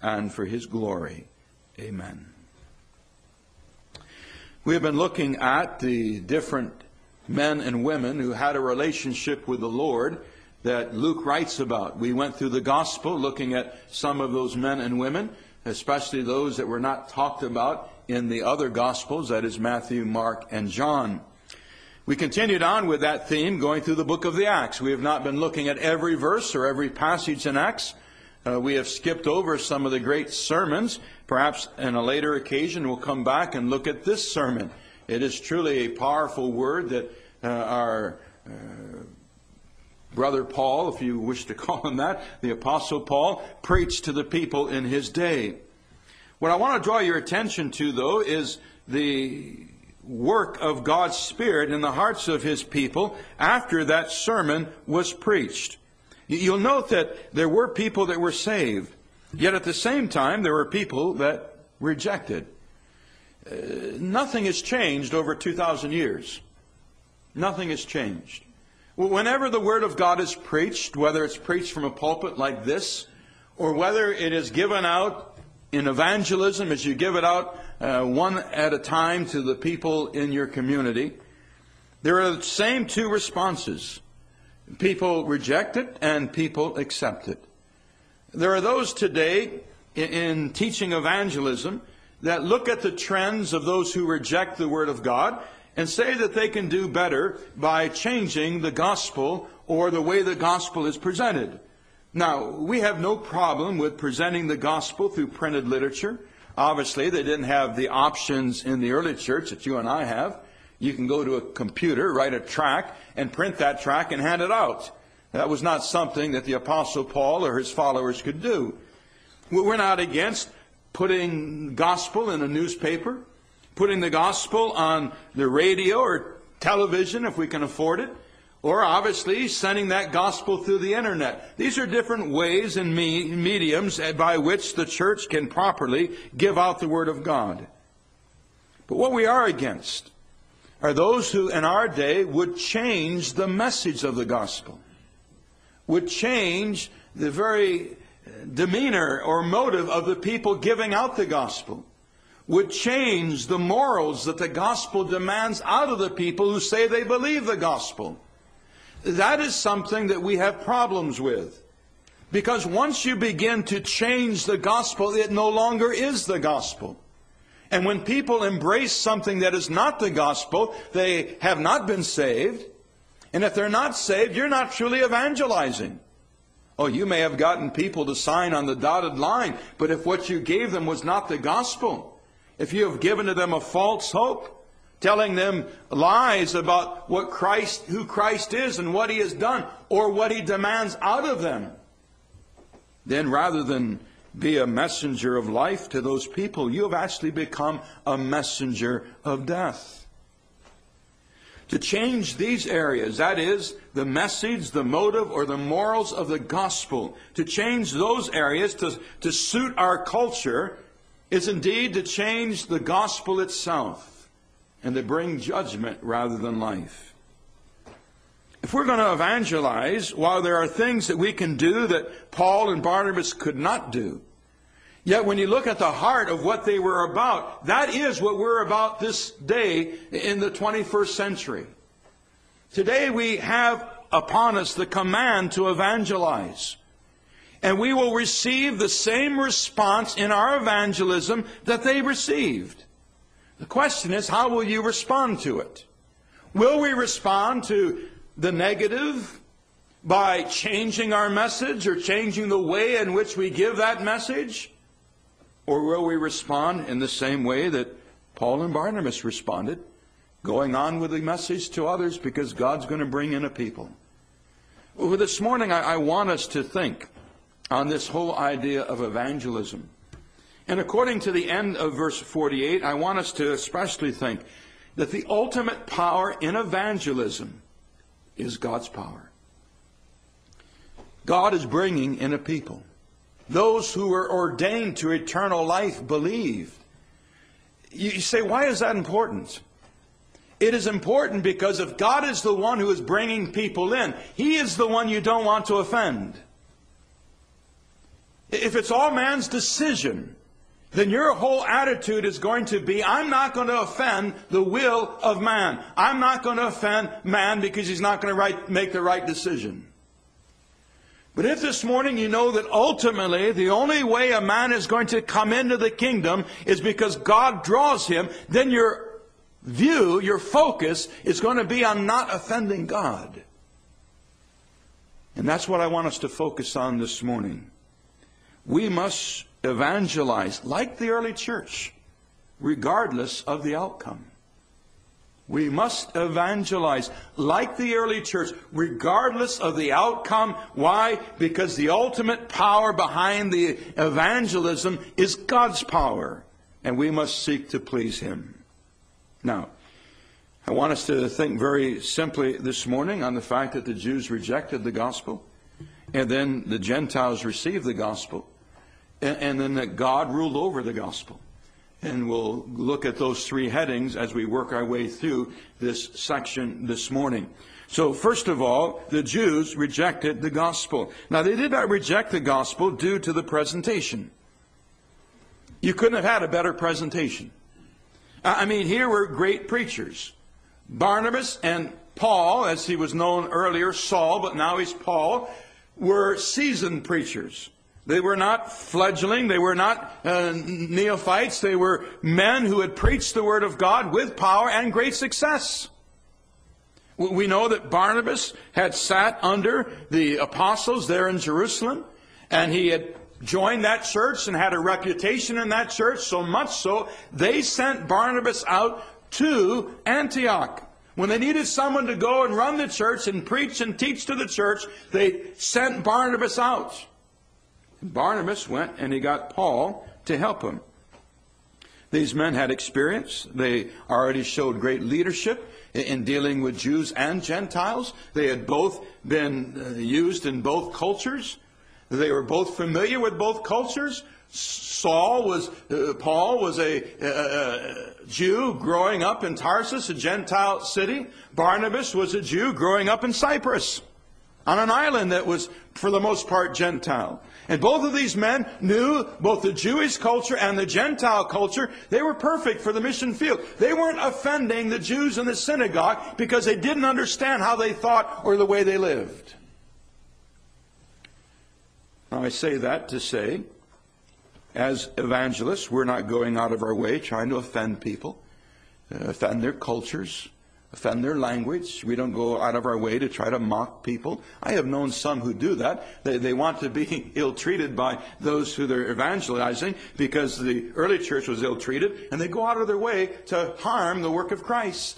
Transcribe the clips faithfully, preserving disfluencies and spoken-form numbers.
and for His glory. Amen. We have been looking at the different men and women who had a relationship with the Lord that Luke writes about. We went through the gospel looking at some of those men and women, especially those that were not talked about in the other gospels, that is Matthew, Mark, and John. We continued on with that theme going through the book of the Acts. We have not been looking at every verse or every passage in Acts. Uh, we have skipped over some of the great sermons. Perhaps on a later occasion we'll come back and look at this sermon. It is truly a powerful word that uh, our uh, brother Paul, if you wish to call him that, the Apostle Paul, preached to the people in his day. What I want to draw your attention to, though, is the work of God's Spirit in the hearts of His people after that sermon was preached. You'll note that there were people that were saved, yet at the same time there were people that rejected. Uh, nothing has changed over two thousand years. Nothing has changed. Whenever the Word of God is preached, whether it's preached from a pulpit like this, or whether it is given out in evangelism as you give it out uh, one at a time to the people in your community, there are the same two responses. People reject it and people accept it. There are those today in, in teaching evangelism that look at the trends of those who reject the Word of God and say that they can do better by changing the gospel or the way the gospel is presented. Now, we have no problem with presenting the gospel through printed literature. Obviously, they didn't have the options in the early church that you and I have. You can go to a computer, write a tract, and print that tract and hand it out. That was not something that the Apostle Paul or his followers could do. We're not against putting gospel in a newspaper, putting the gospel on the radio or television if we can afford it, or obviously sending that gospel through the internet. These are different ways and me- mediums by which the church can properly give out the Word of God. But what we are against are those who in our day would change the message of the gospel, would change the very demeanor or motive of the people giving out the gospel, would change the morals that the gospel demands out of the people who say they believe the gospel. That is something that we have problems with. Because once you begin to change the gospel, it no longer is the gospel. And when people embrace something that is not the gospel, they have not been saved. And if they're not saved, you're not truly evangelizing. Oh, you may have gotten people to sign on the dotted line, but if what you gave them was not the gospel, if you have given to them a false hope, telling them lies about what Christ, who Christ is and what He has done, or what He demands out of them, then rather than be a messenger of life to those people, you have actually become a messenger of death. To change these areas, that is, the message, the motive, or the morals of the gospel, to change those areas to, to suit our culture, is indeed to change the gospel itself, and to bring judgment rather than life. If we're going to evangelize, while there are things that we can do that Paul and Barnabas could not do, yet when you look at the heart of what they were about, that is what we're about this day in the twenty-first century. Today we have upon us the command to evangelize. And we will receive the same response in our evangelism that they received. The question is, how will you respond to it? Will we respond to the negative by changing our message or changing the way in which we give that message? Or will we respond in the same way that Paul and Barnabas responded, going on with the message to others because God's going to bring in a people? Well, this morning I, I want us to think on this whole idea of evangelism. And according to the end of verse forty-eight, I want us to especially think that the ultimate power in evangelism is God's power. God is bringing in a people. Those who are ordained to eternal life believe. You say, why is that important? It is important because if God is the one who is bringing people in, He is the one you don't want to offend. If it's all man's decision, then your whole attitude is going to be, I'm not going to offend the will of man. I'm not going to offend man because he's not going to right, make the right decision. But if this morning you know that ultimately the only way a man is going to come into the kingdom is because God draws him, then your view, your focus is going to be on not offending God. And that's what I want us to focus on this morning. We must evangelize like the early church, regardless of the outcome. We must evangelize like the early church, regardless of the outcome. Why? Because the ultimate power behind the evangelism is God's power, and we must seek to please Him. Now, I want us to think very simply this morning on the fact that the Jews rejected the gospel, and then the Gentiles received the gospel, and, and then that God ruled over the gospel. And we'll look at those three headings as we work our way through this section this morning. So first of all, the Jews rejected the gospel. Now, they did not reject the gospel due to the presentation. You couldn't have had a better presentation. I mean, here were great preachers. Barnabas and Paul, as he was known earlier, Saul, but now he's Paul, were seasoned preachers. They were not fledgling. They were not uh, neophytes. They were men who had preached the Word of God with power and great success. We know that Barnabas had sat under the apostles there in Jerusalem, and he had joined that church and had a reputation in that church, so much so they sent Barnabas out to Antioch. When they needed someone to go and run the church and preach and teach to the church, they sent Barnabas out. Barnabas went and he got Paul to help him. These men had experience. They already showed great leadership in dealing with Jews and Gentiles. They had both been used in both cultures. They were both familiar with both cultures. Saul was, uh, Paul was a, a, a Jew growing up in Tarsus, a Gentile city. Barnabas was a Jew growing up in Cyprus, on an island that was, for the most part, Gentile. And both of these men knew both the Jewish culture and the Gentile culture. They were perfect for the mission field. They weren't offending the Jews in the synagogue because they didn't understand how they thought or the way they lived. Now, I say that to say, as evangelists, we're not going out of our way trying to offend people, uh, offend their cultures, offend their language. We don't go out of our way to try to mock people. I have known some who do that. They, they want to be ill-treated by those who they're evangelizing because the early church was ill-treated, and they go out of their way to harm the work of Christ.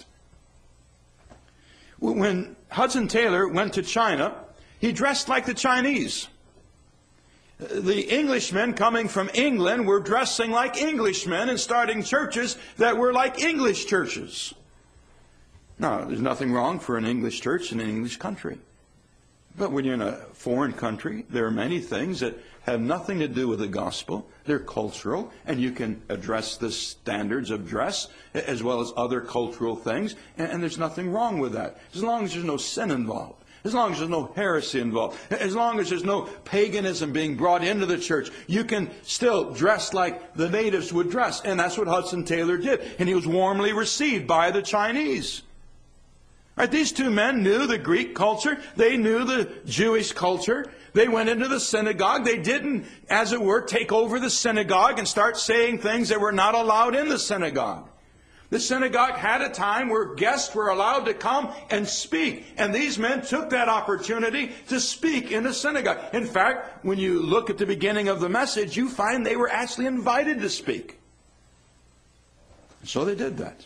When Hudson Taylor went to China, he dressed like the Chinese. The Englishmen coming from England were dressing like Englishmen and starting churches that were like English churches. Now, there's nothing wrong for an English church in an English country. But when you're in a foreign country, there are many things that have nothing to do with the gospel. They're cultural, and you can address the standards of dress as well as other cultural things, and, and there's nothing wrong with that, as long as there's no sin involved. As long as there's no heresy involved, as long as there's no paganism being brought into the church, you can still dress like the natives would dress. And that's what Hudson Taylor did. And he was warmly received by the Chinese. Right, these two men knew the Greek culture. They knew the Jewish culture. They went into the synagogue. They didn't, as it were, take over the synagogue and start saying things that were not allowed in the synagogue. The synagogue had a time where guests were allowed to come and speak. And these men took that opportunity to speak in the synagogue. In fact, when you look at the beginning of the message, you find they were actually invited to speak. So they did that.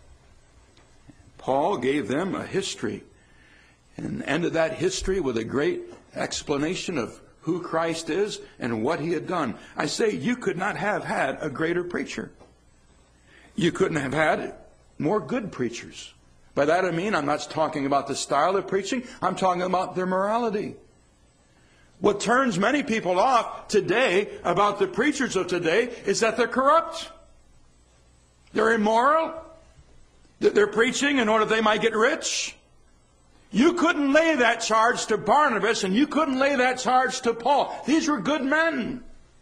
Paul gave them a history and ended that history with a great explanation of who Christ is and what He had done. I say you could not have had a greater preacher. You couldn't have had more good preachers. By that I mean I'm not talking about the style of preaching. I'm talking about their morality. What turns many people off today about the preachers of today is that they're corrupt. They're immoral. They're preaching in order they might get rich. You couldn't lay that charge to Barnabas, and you couldn't lay that charge to Paul. These were good men.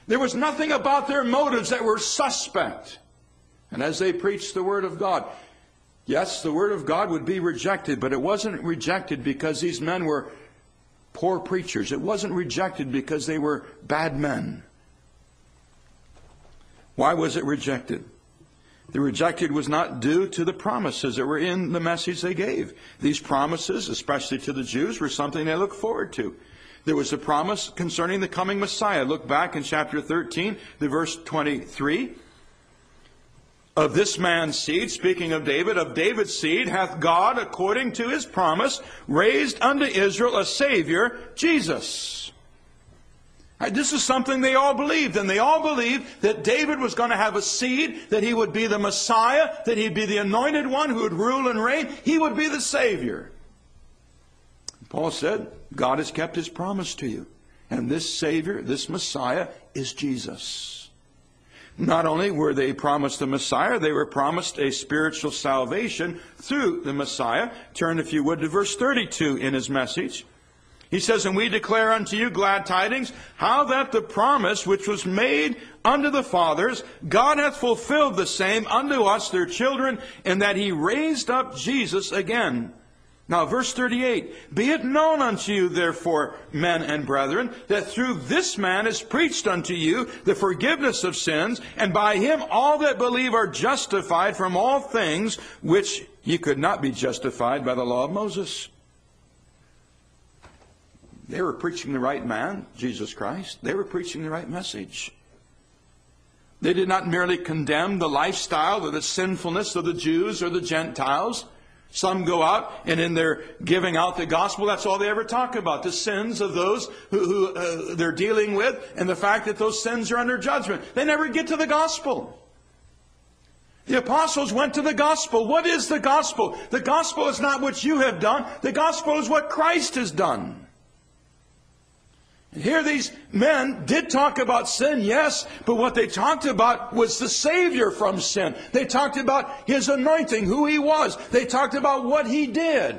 There was nothing about their motives that were suspect. And as they preached the Word of God, yes, the Word of God would be rejected, but it wasn't rejected because these men were poor preachers. It wasn't rejected because they were bad men. Why was it rejected? The rejected was not due to the promises that were in the message they gave. These promises, especially to the Jews, were something they looked forward to. There was a promise concerning the coming Messiah. Look back in chapter thirteen, the verse twenty-three. Of this man's seed, speaking of David, of David's seed hath God, according to his promise, raised unto Israel a Savior, Jesus. This is something they all believed, and they all believed that David was going to have a seed, that he would be the Messiah, that he'd be the anointed one who would rule and reign. He would be the Savior. Paul said, God has kept his promise to you. And this Savior, this Messiah, is Jesus. Not only were they promised the Messiah, they were promised a spiritual salvation through the Messiah. Turn, if you would, to verse thirty-two in his message. He says, and we declare unto you glad tidings, how that the promise which was made unto the fathers, God hath fulfilled the same unto us, their children, in that he raised up Jesus again. Now, verse thirty-eight, be it known unto you, therefore, men and brethren, that through this man is preached unto you the forgiveness of sins, and by him all that believe are justified from all things which ye could not be justified by the law of Moses. They were preaching the right man, Jesus Christ. They were preaching the right message. They did not merely condemn the lifestyle or the sinfulness of the Jews or the Gentiles. Some go out and in their giving out the gospel, that's all they ever talk about. The sins of those who, who uh, they're dealing with and the fact that those sins are under judgment. They never get to the gospel. The apostles went to the gospel. What is the gospel? The gospel is not what you have done. The gospel is what Christ has done. And here these men did talk about sin, yes, but what they talked about was the Savior from sin. They talked about his anointing, who he was. They talked about what he did.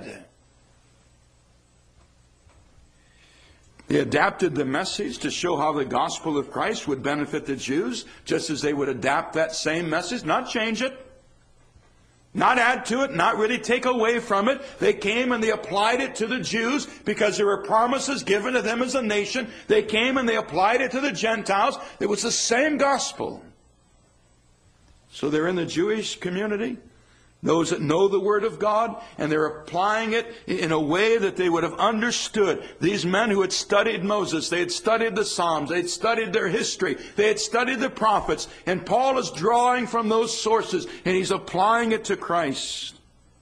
They adapted the message to show how the gospel of Christ would benefit the Jews, just as they would adapt that same message, not change it. Not add to it, not really take away from it. They came and they applied it to the Jews because there were promises given to them as a nation. They came and they applied it to the Gentiles. It was the same gospel. So they're in the Jewish community, those that know the Word of God, and they're applying it in a way that they would have understood. These men who had studied Moses, they had studied the Psalms, they had studied their history, they had studied the prophets, and Paul is drawing from those sources, and he's applying it to Christ.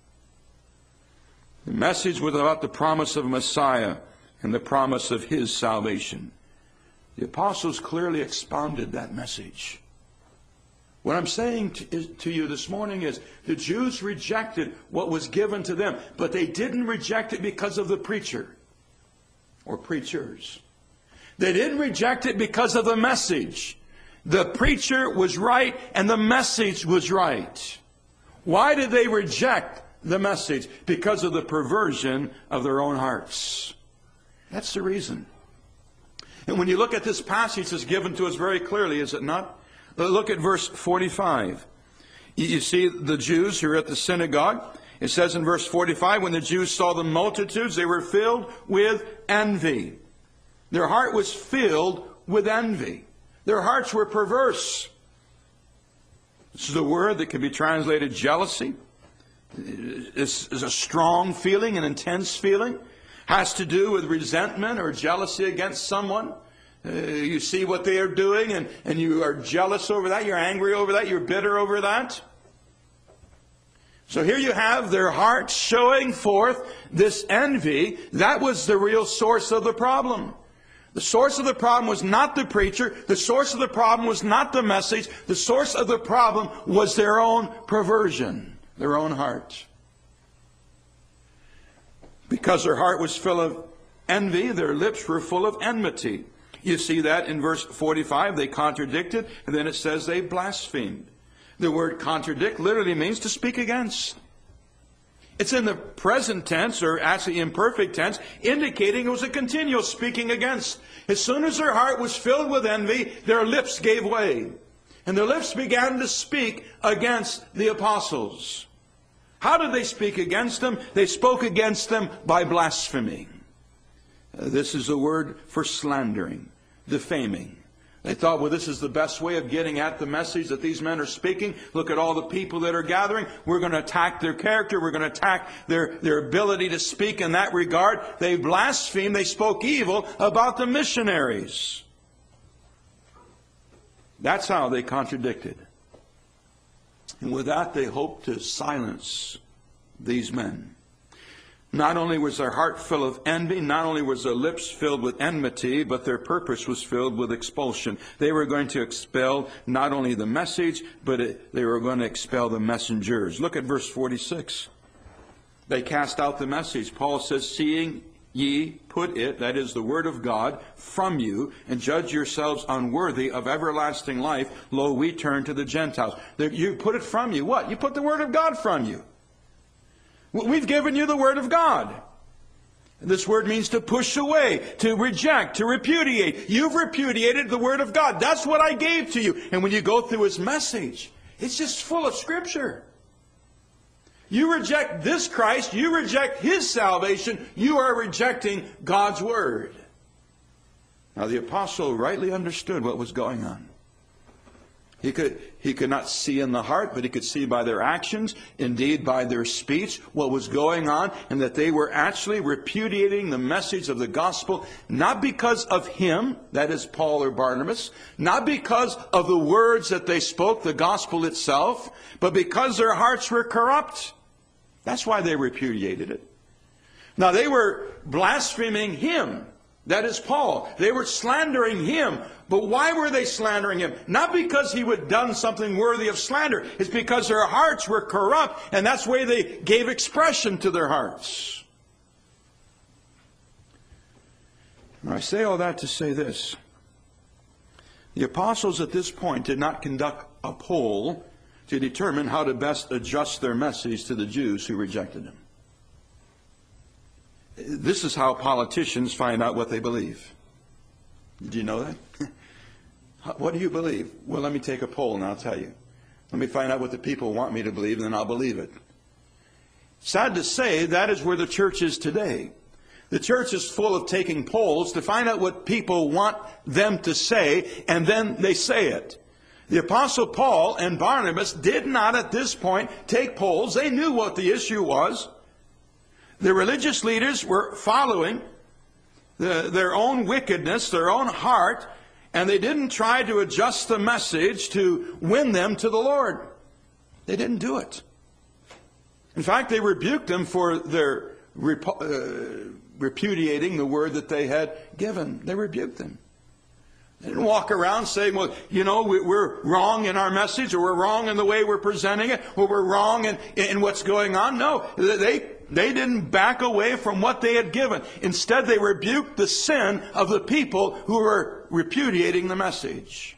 The message was about the promise of Messiah and the promise of his salvation. The apostles clearly expounded that message. What I'm saying to, to you this morning is the Jews rejected what was given to them, but they didn't reject it because of the preacher or preachers. They didn't reject it because of the message. The preacher was right and the message was right. Why did they reject the message? Because of the perversion of their own hearts. That's the reason. And when you look at this passage, it's given to us very clearly, is it not? Look at verse forty-five. You see the Jews who are at the synagogue. It says in verse forty-five, when the Jews saw the multitudes, they were filled with envy. Their heart was filled with envy. Their hearts were perverse. This is a word that can be translated jealousy. This is a strong feeling, an intense feeling. Has to do with resentment or jealousy against someone. Uh, you see what they are doing and, and you are jealous over that. You're angry over that. You're bitter over that. So here you have their hearts showing forth this envy. That was the real source of the problem. The source of the problem was not the preacher. The source of the problem was not the message. The source of the problem was their own perversion, their own heart. Because their heart was full of envy, their lips were full of enmity. You see that in verse forty-five. They contradicted, and then it says they blasphemed. The word contradict literally means to speak against. It's in the present tense, or actually imperfect tense, indicating it was a continual speaking against. As soon as their heart was filled with envy, their lips gave way. And their lips began to speak against the apostles. How did they speak against them? They spoke against them by blaspheming. Uh, this is a word for slandering, defaming. They thought, well, this is the best way of getting at the message that these men are speaking. Look at all the people that are gathering. We're going to attack their character. We're going to attack their, their ability to speak in that regard. They blasphemed. They spoke evil about the missionaries. That's how they contradicted. And with that, they hoped to silence these men. Not only was their heart full of envy, not only was their lips filled with enmity, but their purpose was filled with expulsion. They were going to expel not only the message, but it, they were going to expel the messengers. Look at verse forty-six. They cast out the message. Paul says, seeing ye put it, that is the word of God, from you, and judge yourselves unworthy of everlasting life, lo, we turn to the Gentiles. You put it from you. What? You put the word of God from you. We've given you the word of God. This word means to push away, to reject, to repudiate. You've repudiated the word of God. That's what I gave to you. And when you go through his message, it's just full of Scripture. You reject this Christ, you reject his salvation, you are rejecting God's word. Now the apostle rightly understood what was going on. He could, he could not see in the heart, but he could see by their actions, indeed by their speech, what was going on, and that they were actually repudiating the message of the gospel, not because of him, that is Paul or Barnabas, not because of the words that they spoke, the gospel itself, but because their hearts were corrupt. That's why they repudiated it. Now they were blaspheming him. That is Paul. They were slandering him. But why were they slandering him? Not because he had done something worthy of slander. It's because their hearts were corrupt, and that's why they gave expression to their hearts. Now, I say all that to say this. The apostles at this point did not conduct a poll to determine how to best adjust their message to the Jews who rejected him. This is how politicians find out what they believe. Did you know that? What do you believe? Well, let me take a poll and I'll tell you. Let me find out what the people want me to believe, and then I'll believe it. Sad to say, that is where the church is today. The church is full of taking polls to find out what people want them to say, and then they say it. The Apostle Paul and Barnabas did not at this point take polls. They knew what the issue was. The religious leaders were following the, their own wickedness, their own heart, and they didn't try to adjust the message to win them to the Lord. They didn't do it. In fact, they rebuked them for their repu- uh, repudiating the word that they had given. They rebuked them. They didn't walk around saying, well, you know, we're wrong in our message, or we're wrong in the way we're presenting it, or we're wrong in, in what's going on. No, they, they didn't back away from what they had given. Instead, they rebuked the sin of the people who were repudiating the message.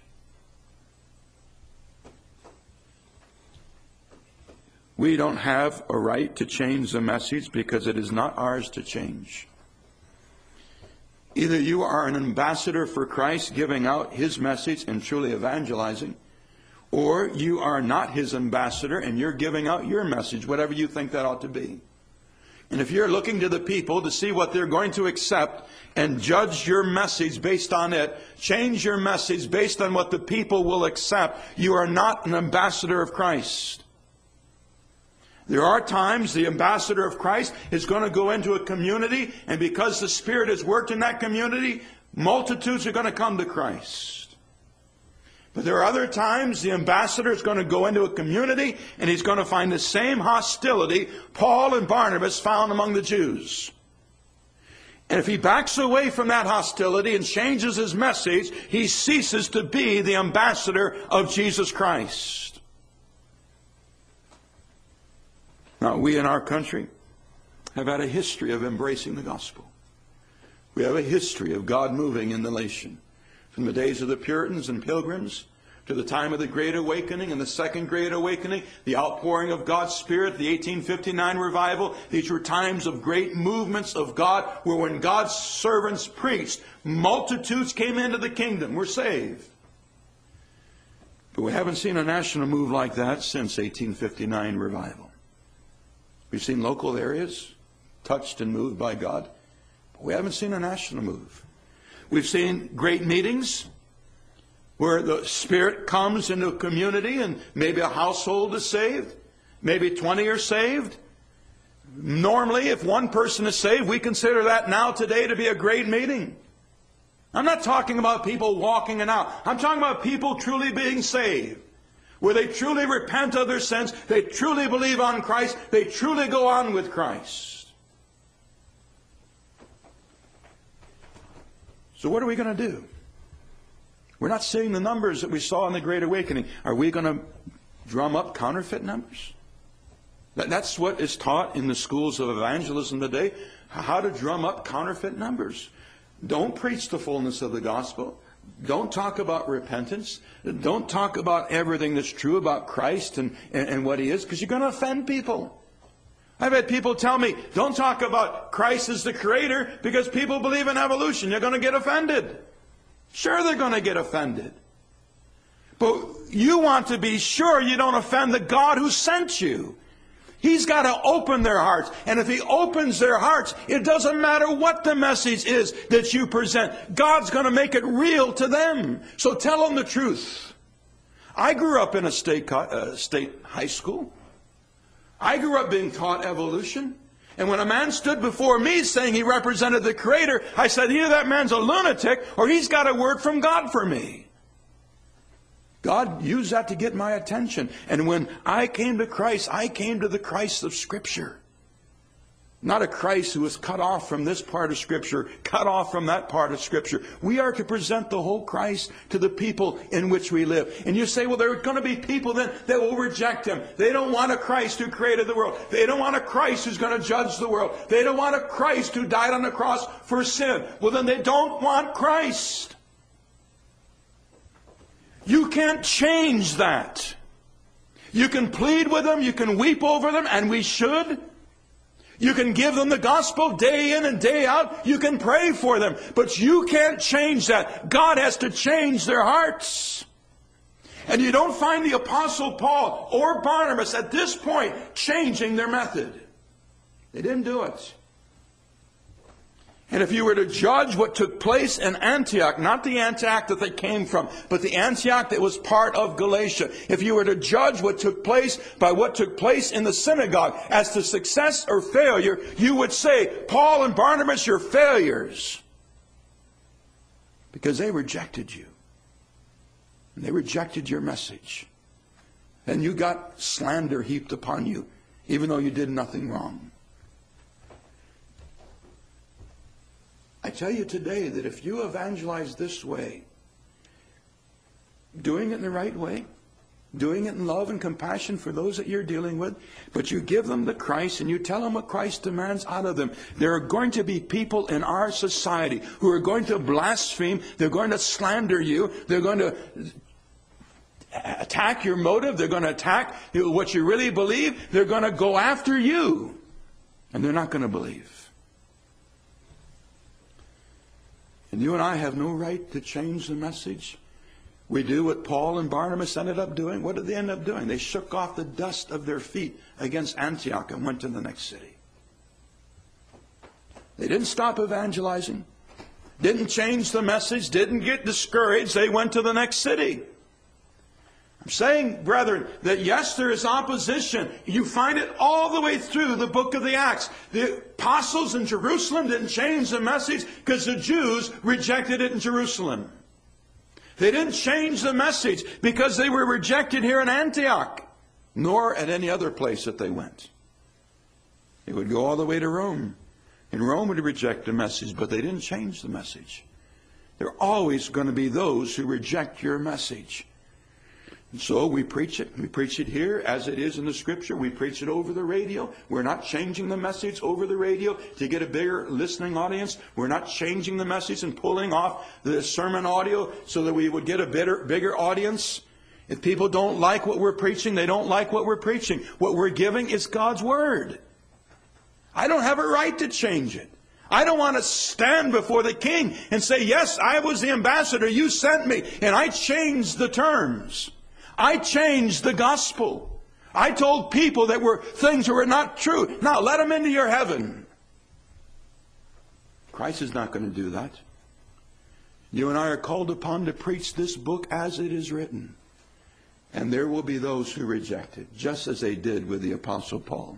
We don't have a right to change the message because it is not ours to change. Either you are an ambassador for Christ, giving out his message and truly evangelizing, or you are not his ambassador and you're giving out your message, whatever you think that ought to be. And if you're looking to the people to see what they're going to accept and judge your message based on it, change your message based on what the people will accept, you are not an ambassador of Christ. There are times the ambassador of Christ is going to go into a community, and because the Spirit has worked in that community, multitudes are going to come to Christ. But there are other times the ambassador is going to go into a community and he's going to find the same hostility Paul and Barnabas found among the Jews. And if he backs away from that hostility and changes his message, he ceases to be the ambassador of Jesus Christ. Now, we in our country have had a history of embracing the gospel. We have a history of God moving in the nation. From the days of the Puritans and Pilgrims, to the time of the Great Awakening and the Second Great Awakening, the outpouring of God's Spirit, the eighteen fifty-nine revival. These were times of great movements of God, where when God's servants preached, multitudes came into the kingdom, were saved. But we haven't seen a national move like that since eighteen fifty-nine revival. We've seen local areas touched and moved by God, but we haven't seen a national move. We've seen great meetings where the Spirit comes into a community and maybe a household is saved, maybe twenty are saved. Normally, if one person is saved, we consider that now today to be a great meeting. I'm not talking about people walking and out. I'm talking about people truly being saved, where they truly repent of their sins, they truly believe on Christ, they truly go on with Christ. So what are we going to do? We're not seeing the numbers that we saw in the Great Awakening. Are we going to drum up counterfeit numbers? That's what is taught in the schools of evangelism today, how to drum up counterfeit numbers. Don't preach the fullness of the gospel. Don't talk about repentance. Don't talk about everything that's true about Christ and, and, and what He is, because you're going to offend people. I've had people tell me, don't talk about Christ as the Creator, because people believe in evolution. You're going to get offended. Sure, they're going to get offended. But you want to be sure you don't offend the God who sent you. He's got to open their hearts. And if He opens their hearts, it doesn't matter what the message is that you present. God's going to make it real to them. So tell them the truth. I grew up in a state, uh, state high school. I grew up being taught evolution. And when a man stood before me saying he represented the Creator, I said, either that man's a lunatic or he's got a word from God for me. God used that to get my attention. And when I came to Christ, I came to the Christ of Scripture. Not a Christ who was cut off from this part of Scripture, cut off from that part of Scripture. We are to present the whole Christ to the people in which we live. And you say, well, there are going to be people then that will reject Him. They don't want a Christ who created the world. They don't want a Christ who's going to judge the world. They don't want a Christ who died on the cross for sin. Well, then they don't want Christ. You can't change that. You can plead with them, you can weep over them, and we should. You can give them the gospel day in and day out. You can pray for them. But you can't change that. God has to change their hearts. And you don't find the Apostle Paul or Barnabas at this point changing their method. They didn't do it. And if you were to judge what took place in Antioch, not the Antioch that they came from, but the Antioch that was part of Galatia, if you were to judge what took place by what took place in the synagogue as to success or failure, you would say, Paul and Barnabas, you're failures. Because they rejected you. And they rejected your message. And you got slander heaped upon you, even though you did nothing wrong. I tell you today that if you evangelize this way, doing it in the right way, doing it in love and compassion for those that you're dealing with, but you give them the Christ and you tell them what Christ demands out of them, there are going to be people in our society who are going to blaspheme, they're going to slander you, they're going to attack your motive, they're going to attack what you really believe, they're going to go after you, and they're not going to believe. And you and I have no right to change the message. We do what Paul and Barnabas ended up doing. What did they end up doing? They shook off the dust of their feet against Antioch and went to the next city. They didn't stop evangelizing, didn't change the message, didn't get discouraged. They went to the next city. I'm saying, brethren, that yes, there is opposition. You find it all the way through the book of the Acts. The apostles in Jerusalem didn't change the message because the Jews rejected it in Jerusalem. They didn't change the message because they were rejected here in Antioch, nor at any other place that they went. They would go all the way to Rome, and Rome would reject the message, but they didn't change the message. There are always going to be those who reject your message. And so we preach it. We preach it here as it is in the Scripture. We preach it over the radio. We're not changing the message over the radio to get a bigger listening audience. We're not changing the message and pulling off the sermon audio so that we would get a better, bigger audience. If people don't like what we're preaching, they don't like what we're preaching. What we're giving is God's Word. I don't have a right to change it. I don't want to stand before the king and say, yes, I was the ambassador, you sent me, and I changed the terms. I changed the gospel. I told people that were things that were not true. Now let them into your heaven. Christ is not going to do that. You and I are called upon to preach this book as it is written. And there will be those who reject it, just as they did with the Apostle Paul.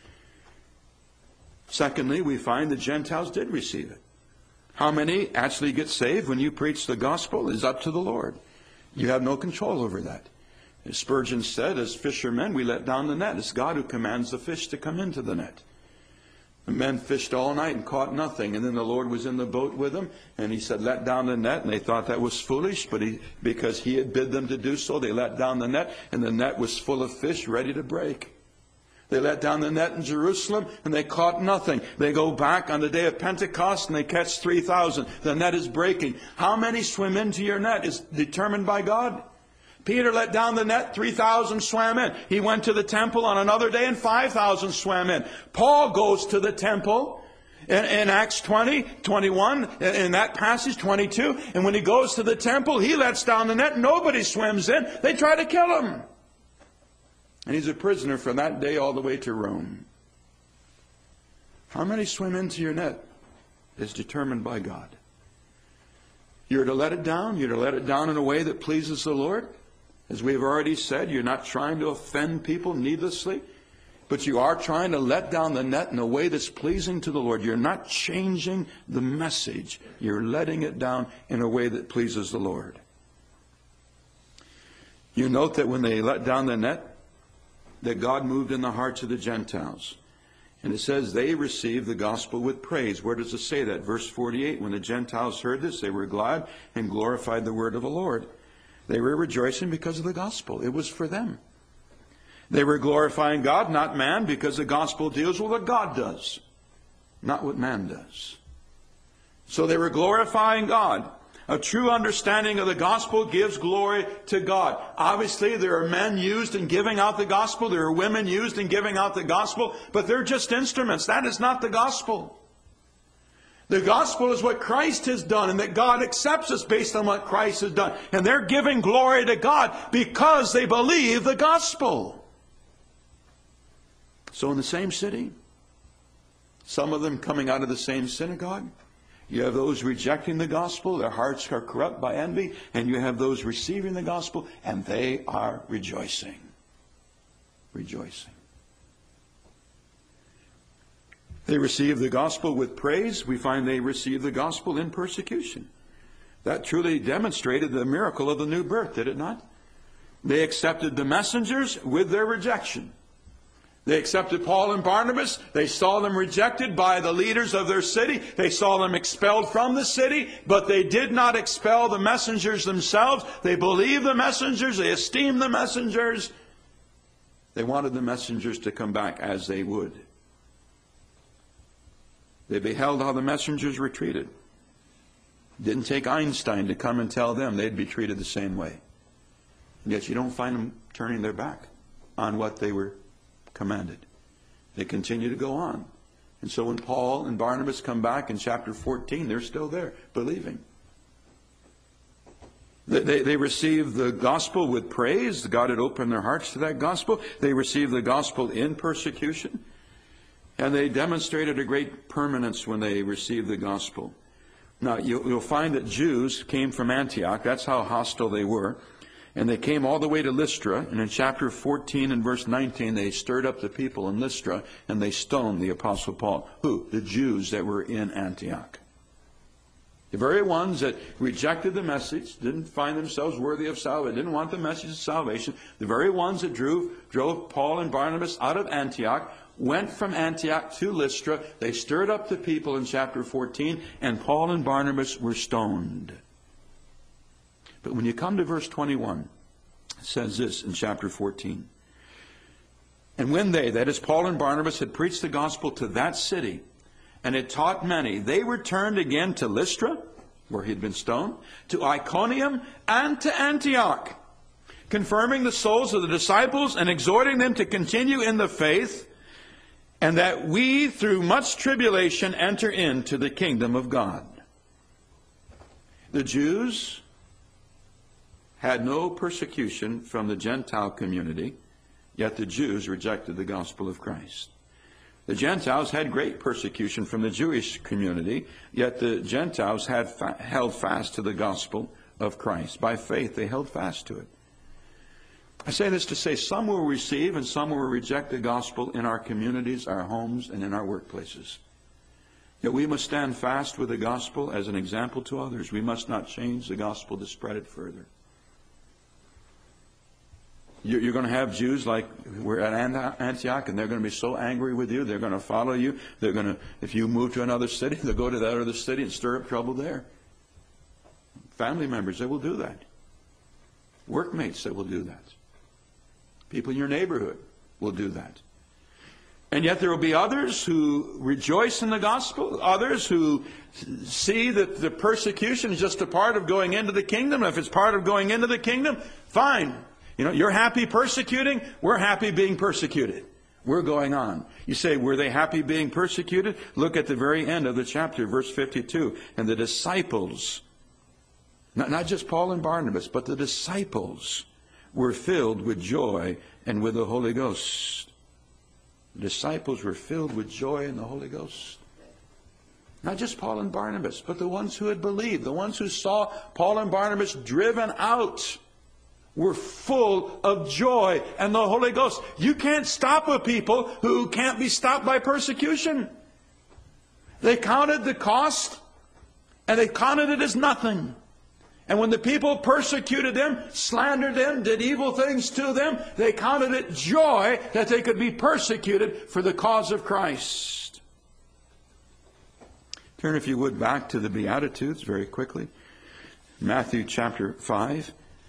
Secondly, we find the Gentiles did receive it. How many actually get saved when you preach the gospel is up to the Lord. You have no control over that. As Spurgeon said, as fishermen, we let down the net. It's God who commands the fish to come into the net. The men fished all night and caught nothing. And then the Lord was in the boat with them. And he said, let down the net. And they thought that was foolish. But he, because he had bid them to do so, they let down the net. And the net was full of fish ready to break. They let down the net in Jerusalem and they caught nothing. They go back on the day of Pentecost and they catch three thousand. The net is breaking. How many swim into your net is determined by God. Peter let down the net, three thousand swam in. He went to the temple on another day and five thousand swam in. Paul goes to the temple in, in Acts twenty, twenty-one, in that passage, twenty-two. And when he goes to the temple, he lets down the net. Nobody swims in. They try to kill him. And he's a prisoner from that day all the way to Rome. How many swim into your net is determined by God. You're to let it down. You're to let it down in a way that pleases the Lord. As we've already said, you're not trying to offend people needlessly, but you are trying to let down the net in a way that's pleasing to the Lord. You're not changing the message. You're letting it down in a way that pleases the Lord. You note that when they let down the net, that God moved in the hearts of the Gentiles. And it says they received the gospel with praise. Where does it say that? Verse forty-eight, when the Gentiles heard this, they were glad and glorified the word of the Lord. They were rejoicing because of the gospel. It was for them. They were glorifying God, not man, because the gospel deals with what God does, not what man does. So they were glorifying God. A true understanding of the gospel gives glory to God. Obviously, there are men used in giving out the gospel. There are women used in giving out the gospel. But they're just instruments. That is not the gospel. The gospel is what Christ has done, and that God accepts us based on what Christ has done. And they're giving glory to God because they believe the gospel. So in the same city, some of them coming out of the same synagogue, you have those rejecting the gospel, their hearts are corrupt by envy, and you have those receiving the gospel, and they are rejoicing. Rejoicing. They receive the gospel with praise. We find they receive the gospel in persecution. That truly demonstrated the miracle of the new birth, did it not? They accepted the messengers with their rejection. They accepted Paul and Barnabas. They saw them rejected by the leaders of their city. They saw them expelled from the city, but they did not expel the messengers themselves. They believed the messengers. They esteemed the messengers. They wanted the messengers to come back as they would. They beheld how the messengers were treated. It didn't take Einstein to come and tell them they'd be treated the same way. And yet you don't find them turning their back on what they were commanded. They continue to go on. And so when Paul and Barnabas come back in chapter fourteen, they're still there, believing. They, they, they received the gospel with praise. God had opened their hearts to that gospel. They received the gospel in persecution. And they demonstrated a great permanence when they received the gospel. Now, you, you'll find that Jews came from Antioch. That's how hostile they were. And they came all the way to Lystra, and in chapter fourteen and verse nineteen, they stirred up the people in Lystra, and they stoned the Apostle Paul. Who? The Jews that were in Antioch. The very ones that rejected the message, didn't find themselves worthy of salvation, didn't want the message of salvation, the very ones that drove, drove Paul and Barnabas out of Antioch, went from Antioch to Lystra. They stirred up the people in chapter fourteen, and Paul and Barnabas were stoned. But when you come to verse twenty-one, it says this in chapter fourteen. And when they, that is Paul and Barnabas, had preached the gospel to that city, and had taught many, they returned again to Lystra, where he had been stoned, to Iconium, and to Antioch, confirming the souls of the disciples and exhorting them to continue in the faith, and that we, through much tribulation, enter into the kingdom of God. The Jews had no persecution from the Gentile community, yet the Jews rejected the gospel of Christ. The Gentiles had great persecution from the Jewish community, yet the Gentiles had fa- held fast to the gospel of Christ. By faith, they held fast to it. I say this to say some will receive and some will reject the gospel in our communities, our homes, and in our workplaces. Yet we must stand fast with the gospel as an example to others. We must not change the gospel to spread it further. You're going to have Jews like we're at Antioch, and they're going to be so angry with you. They're going to follow you. They're going to, if you move to another city, they'll go to that other city and stir up trouble there. Family members, they will do that. Workmates, they will do that. People in your neighborhood will do that. And yet there will be others who rejoice in the gospel, others who see that the persecution is just a part of going into the kingdom. If it's part of going into the kingdom, fine. You know, you're happy persecuting, we're happy being persecuted. We're going on. You say, were they happy being persecuted? Look at the very end of the chapter, verse fifty-two. And the disciples, not, not just Paul and Barnabas, but the disciples were filled with joy and with the Holy Ghost. The disciples were filled with joy in the Holy Ghost. Not just Paul and Barnabas, but the ones who had believed, the ones who saw Paul and Barnabas driven out, were full of joy and the Holy Ghost. You can't stop a people who can't be stopped by persecution. They counted the cost, and they counted it as nothing. And when the people persecuted them, slandered them, did evil things to them, they counted it joy that they could be persecuted for the cause of Christ. Turn, if you would, back to the Beatitudes very quickly. Matthew chapter five.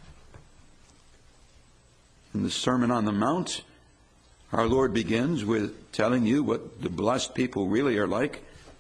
In the Sermon on the Mount, our Lord begins with telling you what the blessed people really are like.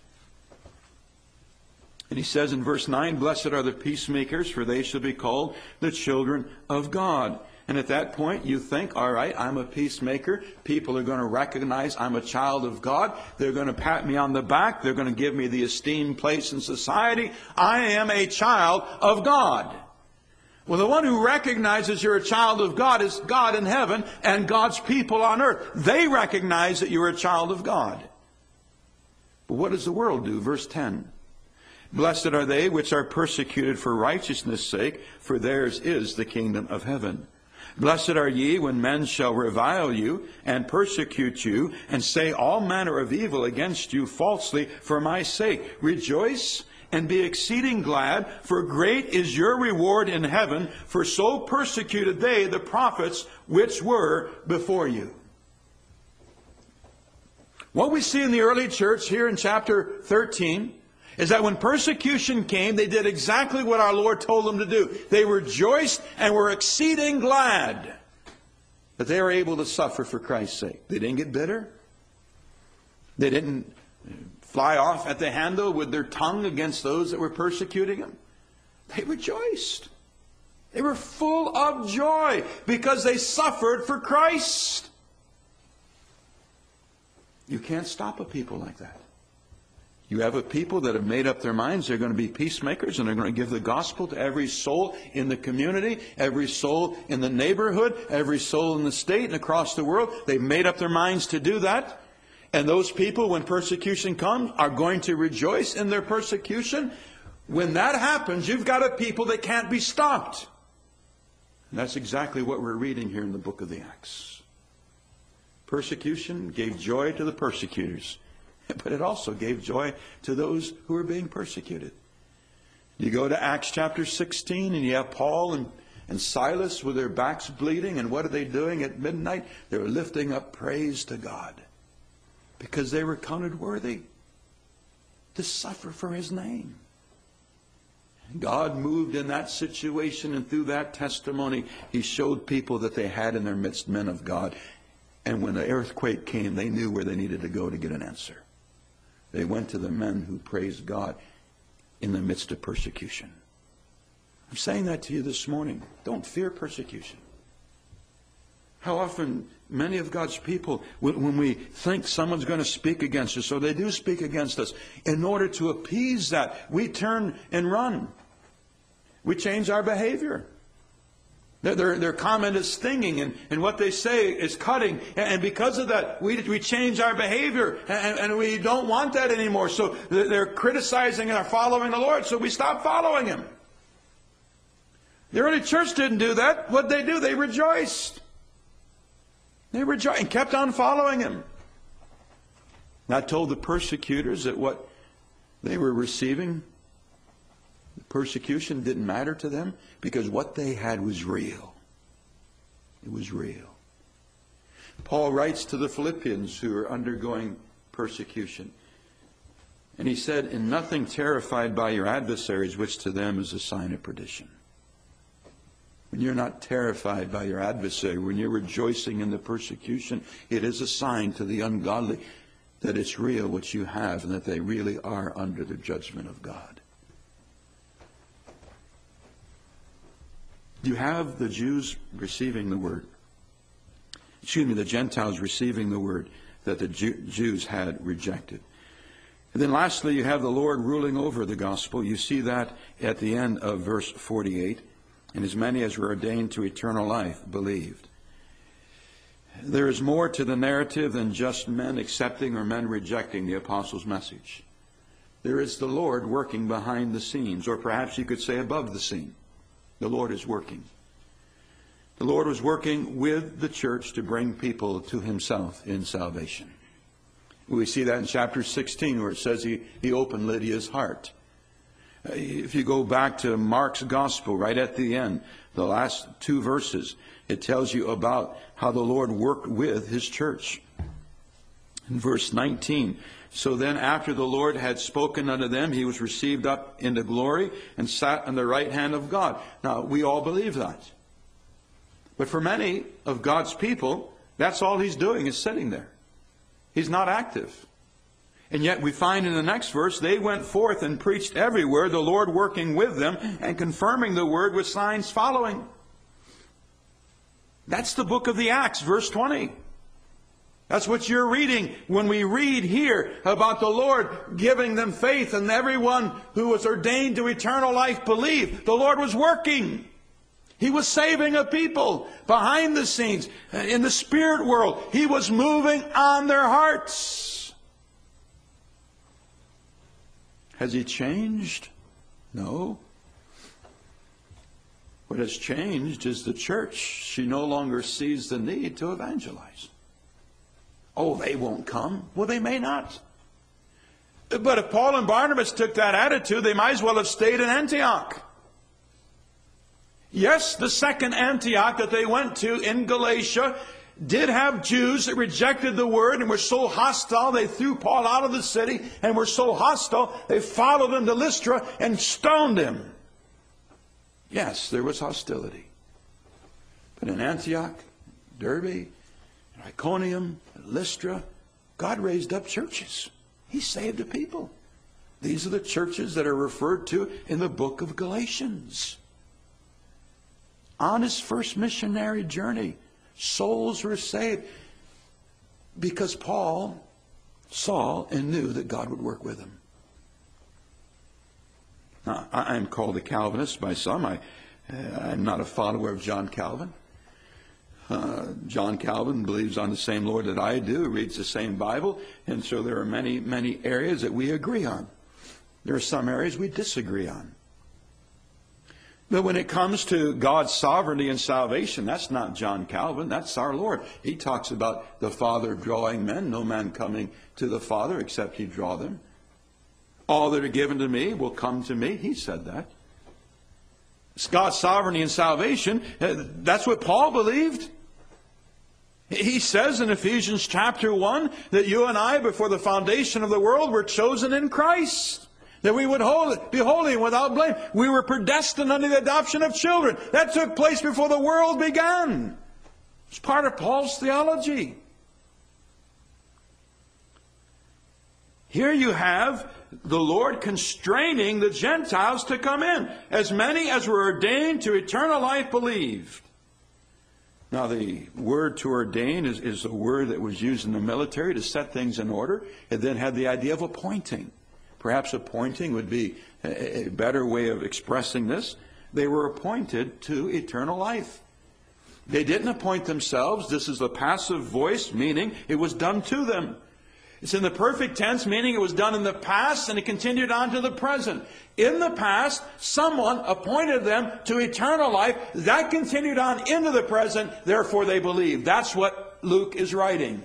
And he says in verse nine, "Blessed are the peacemakers, for they shall be called the children of God." And at that point you think, all right, I'm a peacemaker. People are going to recognize I'm a child of God. They're going to pat me on the back. They're going to give me the esteemed place in society. I am a child of God. Well, the one who recognizes you're a child of God is God in heaven and God's people on earth. They recognize that you're a child of God. But what does the world do? Verse ten. "Blessed are they which are persecuted for righteousness' sake, for theirs is the kingdom of heaven. Blessed are ye when men shall revile you and persecute you and say all manner of evil against you falsely for my sake. Rejoice and be exceeding glad, for great is your reward in heaven, for so persecuted they the prophets which were before you." What we see in the early church here in chapter thirteen is that when persecution came, they did exactly what our Lord told them to do. They rejoiced and were exceeding glad that they were able to suffer for Christ's sake. They didn't get bitter. They didn't fly off at the handle with their tongue against those that were persecuting them. They rejoiced. They were full of joy because they suffered for Christ. You can't stop a people like that. You have a people that have made up their minds they're going to be peacemakers and they're going to give the gospel to every soul in the community, every soul in the neighborhood, every soul in the state and across the world. They've made up their minds to do that. And those people, when persecution comes, are going to rejoice in their persecution. When that happens, you've got a people that can't be stopped. And that's exactly what we're reading here in the book of the Acts. Persecution gave joy to the persecutors, but it also gave joy to those who were being persecuted. You go to Acts chapter sixteen, and you have Paul and, and Silas with their backs bleeding, and what are they doing at midnight? They're lifting up praise to God, because they were counted worthy to suffer for His name. God moved in that situation, and through that testimony, He showed people that they had in their midst men of God. And when the earthquake came, they knew where they needed to go to get an answer. They went to the men who praised God in the midst of persecution. I'm saying that to you this morning. Don't fear persecution. How often many of God's people, when we think someone's going to speak against us, so they do speak against us, in order to appease that, we turn and run. We change our behavior. Their, their, their comment is stinging, and, and what they say is cutting. And because of that, we, we change our behavior, and, and we don't want that anymore. So they're criticizing and are following the Lord, so we stop following Him. The early church didn't do that. What did they do? They rejoiced. They rejoiced and kept on following Him. And I told the persecutors that what they were receiving, the persecution, didn't matter to them because what they had was real. It was real. Paul writes to the Philippians who are undergoing persecution. And he said, "In nothing terrified by your adversaries, which to them is a sign of perdition." When you're not terrified by your adversary, when you're rejoicing in the persecution, it is a sign to the ungodly that it's real what you have and that they really are under the judgment of God. You have the Jews receiving the word. Excuse me, the Gentiles receiving the word that the Jew, Jews had rejected. And then lastly, you have the Lord ruling over the gospel. You see that at the end of verse forty-eight. "And as many as were ordained to eternal life believed." There is more to the narrative than just men accepting or men rejecting the apostles' message. There is the Lord working behind the scenes, or perhaps you could say above the scene. The Lord is working. The Lord was working with the church to bring people to Himself in salvation. We see that in chapter sixteen where it says He, he opened Lydia's heart. If you go back to Mark's gospel, right at the end, the last two verses, it tells you about how the Lord worked with His church. In verse nineteen, "So then after the Lord had spoken unto them, He was received up into glory and sat on the right hand of God." Now, we all believe that. But for many of God's people, that's all He's doing is sitting there. He's not active. And yet we find in the next verse, they went forth and preached everywhere, the Lord working with them and confirming the word with signs following. That's the book of the Acts, verse twenty. That's what you're reading when we read here about the Lord giving them faith and everyone who was ordained to eternal life believed. The Lord was working. He was saving a people behind the scenes. In the spirit world, He was moving on their hearts. Has He changed? No. What has changed is the church. She no longer sees the need to evangelize. Oh, they won't come. Well, they may not. But if Paul and Barnabas took that attitude, they might as well have stayed in Antioch. Yes, the second Antioch that they went to in Galatia did have Jews that rejected the word and were so hostile they threw Paul out of the city and were so hostile they followed him to Lystra and stoned him. Yes, there was hostility. But in Antioch, Derbe, Iconium, Lystra, God raised up churches. He saved a people. These are the churches that are referred to in the book of Galatians. On his first missionary journey, souls were saved because Paul saw and knew that God would work with him. Now, I'm called a Calvinist by some. I, uh, I'm not a follower of John Calvin. Uh, John Calvin believes on the same Lord that I do, reads the same Bible, and so there are many, many areas that we agree on. There are some areas we disagree on. But when it comes to God's sovereignty and salvation, that's not John Calvin, that's our Lord. He talks about the Father drawing men, no man coming to the Father except He draw them. All that are given to me will come to me. He said that. It's God's sovereignty and salvation. That's what Paul believed. He says in Ephesians chapter one that you and I, before the foundation of the world, were chosen in Christ. That we would holy, be holy and without blame. We were predestined unto the adoption of children. That took place before the world began. It's part of Paul's theology. Here you have the Lord constraining the Gentiles to come in. As many as were ordained to eternal life believed. Now, the word to ordain is, is a word that was used in the military to set things in order. It then had the idea of appointing. Perhaps appointing would be a, a better way of expressing this. They were appointed to eternal life. They didn't appoint themselves. This is a passive voice, meaning it was done to them. It's in the perfect tense, meaning it was done in the past and it continued on to the present. In the past, someone appointed them to eternal life. That continued on into the present, therefore they believed. That's what Luke is writing.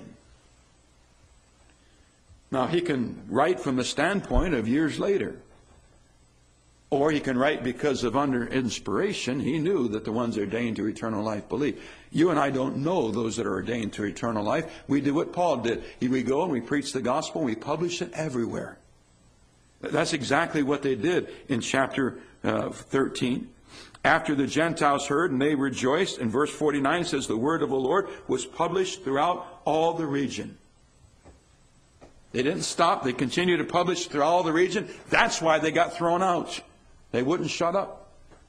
Now, he can write from the standpoint of years later. Or he can write because of under inspiration. He knew that the ones ordained to eternal life believe. You and I don't know those that are ordained to eternal life. We do what Paul did. We go and we preach the gospel and we publish it everywhere. That's exactly what they did in chapter uh, thirteen. After the Gentiles heard and they rejoiced, and verse forty-nine says the word of the Lord was published throughout all the region. They didn't stop. They continued to publish through all the region. That's why they got thrown out. They wouldn't shut up.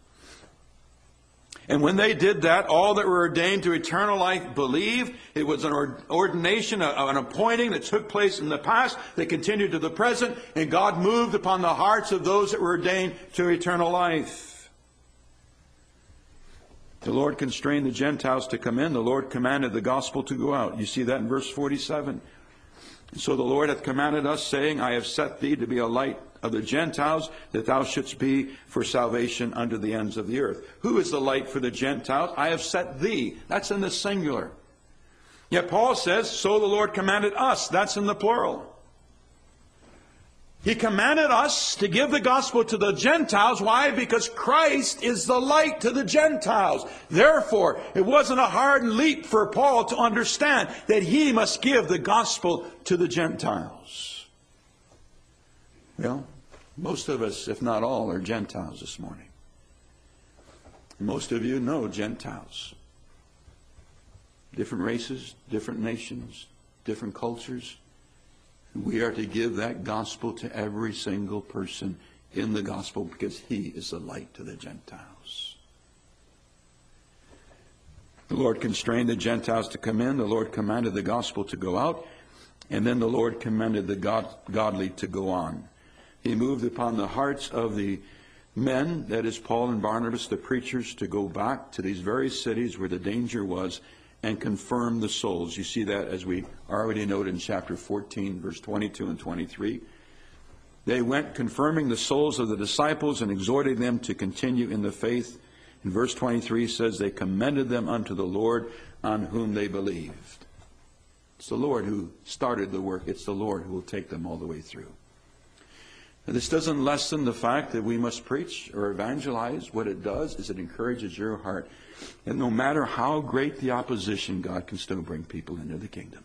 And when they did that, all that were ordained to eternal life believed. It was an ordination, an appointing that took place in the past, that continued to the present, and God moved upon the hearts of those that were ordained to eternal life. The Lord constrained the Gentiles to come in. The Lord commanded the gospel to go out. You see that in verse forty-seven. So the Lord hath commanded us, saying, I have set thee to be a light of the Gentiles, that thou shouldst be for salvation unto the ends of the earth. Who is the light for the Gentiles? I have set thee. That's in the singular. Yet Paul says, so the Lord commanded us. That's in the plural. He commanded us to give the gospel to the Gentiles. Why? Because Christ is the light to the Gentiles. Therefore, it wasn't a hard leap for Paul to understand that he must give the gospel to the Gentiles. Well, most of us, if not all, are Gentiles this morning. Most of you know Gentiles. Different races, different nations, different cultures. We are to give that gospel to every single person in the gospel because he is the light to the Gentiles. The Lord constrained the Gentiles to come in. The Lord commanded the gospel to go out. And then the Lord commanded the God, godly to go on. He moved upon the hearts of the men, that is Paul and Barnabas, the preachers, to go back to these very cities where the danger was and confirm the souls. You see that as we already noted in chapter fourteen, verse twenty-two and twenty-three. They went confirming the souls of the disciples and exhorting them to continue in the faith. In verse twenty-three says they commended them unto the Lord on whom they believed. It's the Lord who started the work. It's the Lord who will take them all the way through. Now, this doesn't lessen the fact that we must preach or evangelize. What it does is it encourages your heart that no matter how great the opposition, God can still bring people into the kingdom.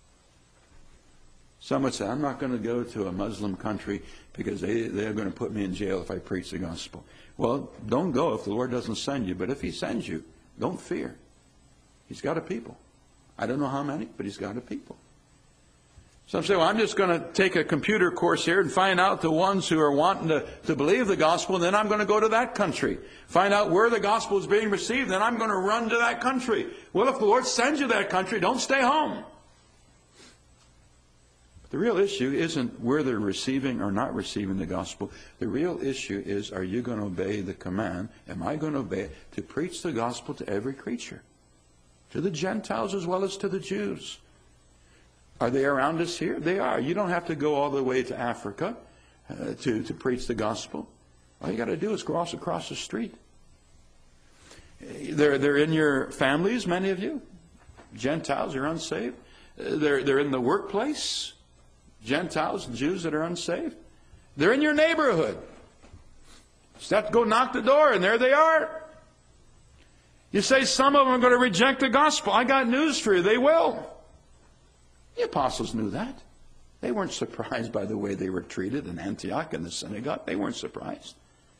Some would say, I'm not going to go to a Muslim country because they, they're going to put me in jail if I preach the gospel. Well, don't go if the Lord doesn't send you. But if he sends you, don't fear. He's got a people. I don't know how many, but he's got a people. Some say, well, I'm just going to take a computer course here and find out the ones who are wanting to, to believe the gospel, and then I'm going to go to that country. Find out where the gospel is being received, then I'm going to run to that country. Well, if the Lord sends you to that country, don't stay home. But the real issue isn't where they're receiving or not receiving the gospel. The real issue is, are you going to obey the command? Am I going to obey it to preach the gospel to every creature? To the Gentiles as well as to the Jews. Are they around us here? They are. You don't have to go all the way to Africa uh, to, to preach the gospel. All you got to do is cross across the street. They're, they're in your families, many of you. Gentiles are unsaved. They're, they're in the workplace. Gentiles and Jews that are unsaved. They're in your neighborhood. Just have to go knock the door and there they are. You say some of them are going to reject the gospel. I got news for you. They will. The apostles knew that. They weren't surprised by the way they were treated in Antioch in the synagogue. They weren't surprised.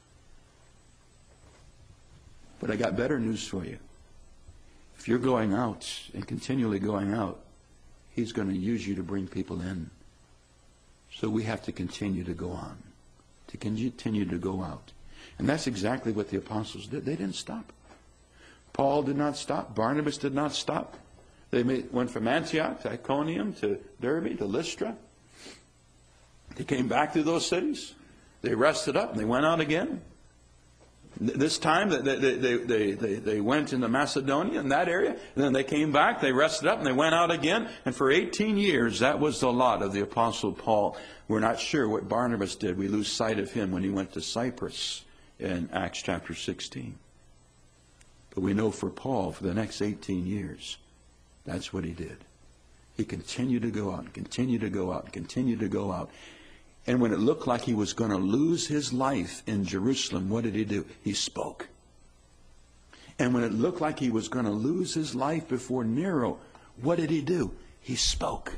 But I got better news for you. If you're going out and continually going out, he's going to use you to bring people in. So we have to continue to go on, to continue to go out. And that's exactly what the apostles did. They didn't stop. Paul did not stop. Barnabas did not stop. They went from Antioch to Iconium to Derbe to Lystra. They came back to those cities. They rested up and they went out again. This time they, they, they, they, they, they went into Macedonia in that area. And then they came back, they rested up and they went out again. And for eighteen years, that was the lot of the Apostle Paul. We're not sure what Barnabas did. We lose sight of him when he went to Cyprus in Acts chapter sixteen. But we know for Paul, for the next eighteen years, that's what he did. He continued to go out and continued to go out and continued to go out. And when it looked like he was going to lose his life in Jerusalem, what did he do? He spoke. And when it looked like he was going to lose his life before Nero, what did he do? He spoke.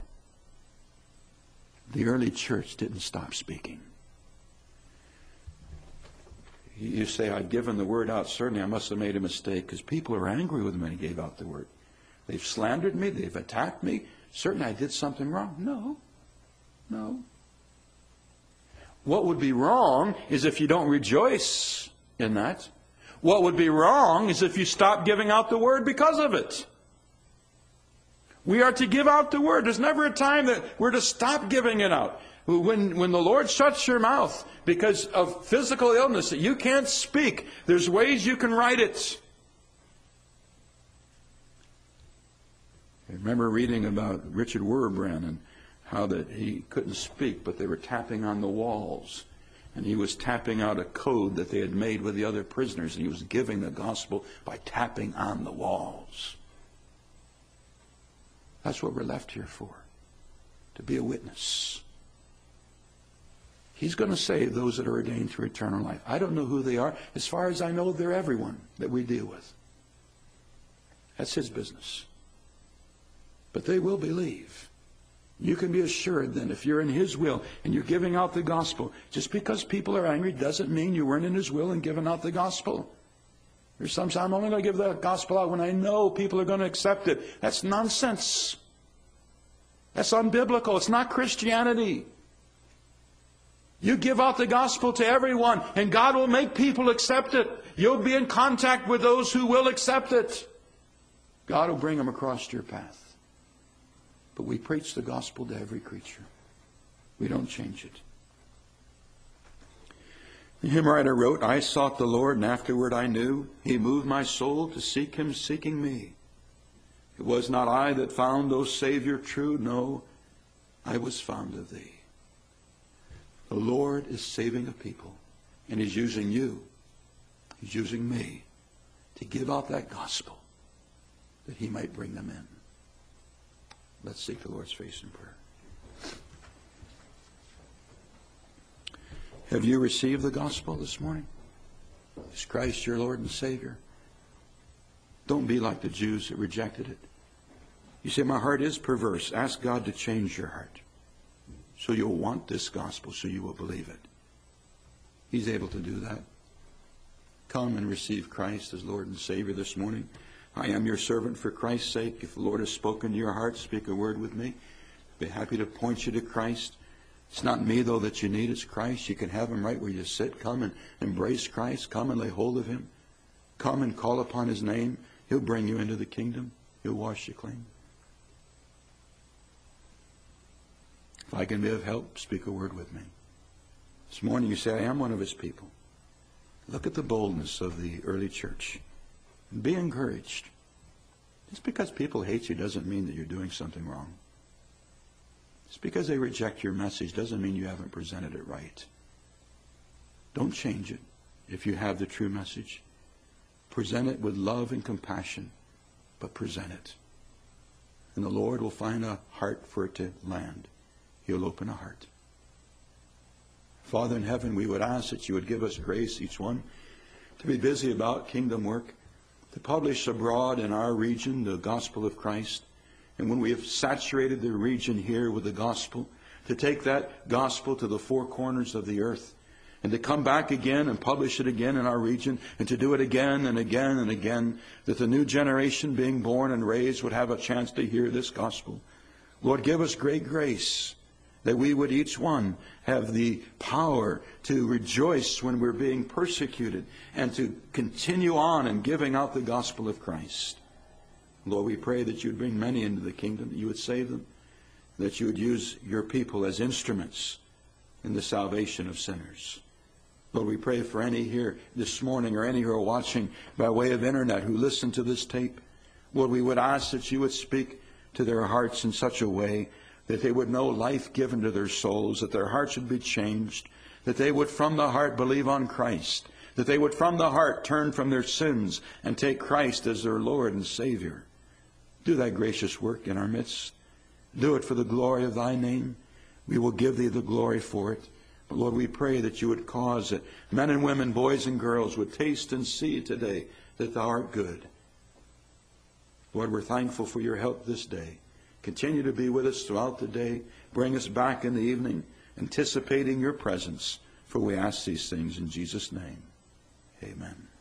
The early church didn't stop speaking. You say, I've given the word out. Certainly I must have made a mistake, because people are angry with me when he gave out the word. They've slandered me. They've attacked me. Certainly I did something wrong. No. No. What would be wrong is if you don't rejoice in that. What would be wrong is if you stop giving out the word because of it. We are to give out the word. There's never a time that we're to stop giving it out. When, when the Lord shuts your mouth because of physical illness that you can't speak, there's ways you can write it. I remember reading about Richard Wurbrand and how that he couldn't speak, but they were tapping on the walls. And he was tapping out a code that they had made with the other prisoners. And he was giving the gospel by tapping on the walls. That's what we're left here for. To be a witness. He's going to save those that are ordained to eternal life. I don't know who they are. As far as I know, they're everyone that we deal with. That's his business. But they will believe. You can be assured then, if you're in his will and you're giving out the gospel, just because people are angry doesn't mean you weren't in his will and giving out the gospel. There's sometimes I'm only going to give the gospel out when I know people are going to accept it. That's nonsense. That's unbiblical. It's not Christianity. You give out the gospel to everyone and God will make people accept it. You'll be in contact with those who will accept it. God will bring them across your path. But we preach the gospel to every creature. We don't change it. The hymn writer wrote, I sought the Lord, and afterward I knew. He moved my soul to seek him, seeking me. It was not I that found, O Savior, true. No, I was found of thee. The Lord is saving a people, and he's using you. He's using me to give out that gospel that he might bring them in. Let's seek the Lord's face in prayer. Have you received the gospel this morning? Is Christ your Lord and Savior? Don't be like the Jews that rejected it. You say, my heart is perverse. Ask God to change your heart. So you'll want this gospel, so you will believe it. He's able to do that. Come and receive Christ as Lord and Savior this morning. I am your servant for Christ's sake. If the Lord has spoken to your heart, speak a word with me. I'd be happy to point you to Christ. It's not me, though, that you need. It's Christ. You can have him right where you sit. Come and embrace Christ. Come and lay hold of him. Come and call upon his name. He'll bring you into the kingdom. He'll wash you clean. If I can be of help, speak a word with me. This morning you say, I am one of his people. Look at the boldness of the early church. And be encouraged. Just because people hate you doesn't mean that you're doing something wrong. Just because they reject your message doesn't mean you haven't presented it right. Don't change it if you have the true message. Present it with love and compassion, but present it. And the Lord will find a heart for it to land. He'll open a heart. Father in heaven, we would ask that you would give us grace, each one, to be busy about kingdom work, to publish abroad in our region the gospel of Christ. And when we have saturated the region here with the gospel, to take that gospel to the four corners of the earth, and to come back again and publish it again in our region, and to do it again and again and again, that the new generation being born and raised would have a chance to hear this gospel. Lord, give us great grace that we would each one have the power to rejoice when we're being persecuted and to continue on in giving out the gospel of Christ. Lord, we pray that you would bring many into the kingdom, that you would save them, that you would use your people as instruments in the salvation of sinners. Lord, we pray for any here this morning or any who are watching by way of internet who listen to this tape. Lord, we would ask that you would speak to their hearts in such a way that they would know life given to their souls, that their hearts would be changed, that they would from the heart believe on Christ, that they would from the heart turn from their sins and take Christ as their Lord and Savior. Do thy gracious work in our midst. Do it for the glory of thy name. We will give thee the glory for it. But Lord, we pray that you would cause that men and women, boys and girls would taste and see today that thou art good. Lord, we're thankful for your help this day. Continue to be with us throughout the day. Bring us back in the evening, anticipating your presence. For we ask these things in Jesus' name. Amen.